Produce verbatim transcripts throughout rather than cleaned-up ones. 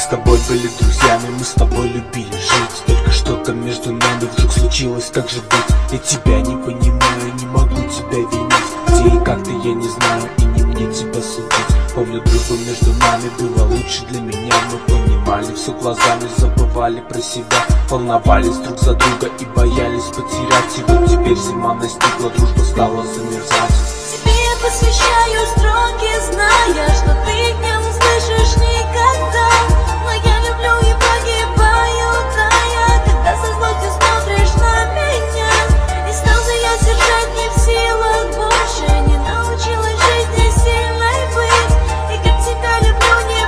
с тобой были друзьями, мы с тобой любили жить. Только что-то между нами вдруг случилось, как же быть? Я тебя не понимаю, не могу тебя винить. Где и как-то я не знаю, и не мне тебя судить. Помню, дружба между нами была лучше для меня. Мы понимали все глазами, забывали про себя, волновались друг за друга и боялись потерять. И вот теперь зима настигла, дружба стала замерзать. Тебе я посвящаю строки, зная, что ты их не услышишь никогда. Но я люблю и погибаю, тая, когда со злостью смотришь на меня. И слезы я держать не в силах больше, не научилась жизни сильной быть. И как тебя люблю, не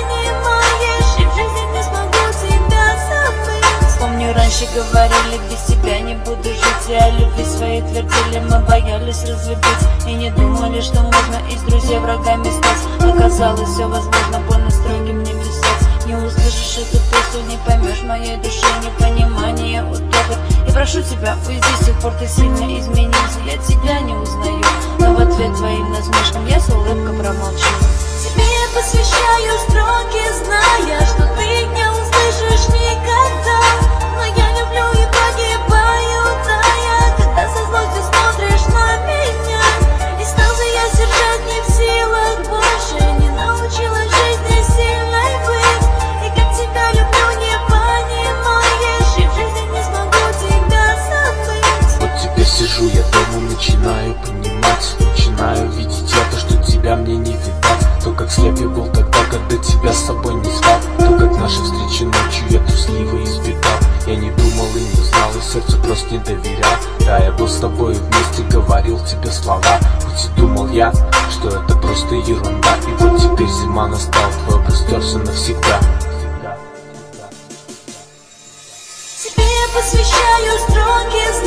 понимаешь, и в жизни не смогу тебя забыть. Вспомню, раньше говорили, без тебя не буду жить. И о любви своей твердили, мы боялись разлюбить. И не думали, что можно из друзей врагами стать. Оказалось, все возможно, больно строгим мне писать. Не услышишь эту песню, не поймешь моей души, непонимание утопит. И прошу тебя, уйди, с тех пор ты сильно изменился. Я тебя не узнаю, но в ответ твоим насмешкам я с улыбкой промолчу. Тебе я посвящаю строки, зная, что ты их не услышишь никогда. Но я люблю и погибаю, тая, когда со злостью смотришь на меня. И слезы я держать не в силах больше, не научилась жизни сильной быть. И как тебя люблю, не понимаешь, и в жизни не смогу тебя забыть. Вот теперь сижу я дома, начинаю понимать, начинаю видеть я то, что тебя мне не видать. То, как слеп я был тогда, когда тебя с собой не звал. То, как наши встречи ночью я трусливо избегал. Я не думал и не знал, и сердцу просто не доверял. Да, я был с тобой вместе, говорил тебе слова. Хоть и думал я, что это просто ерунда. И вот теперь зима настала, твой образ стерся навсегда. Тебе я посвящаю строки,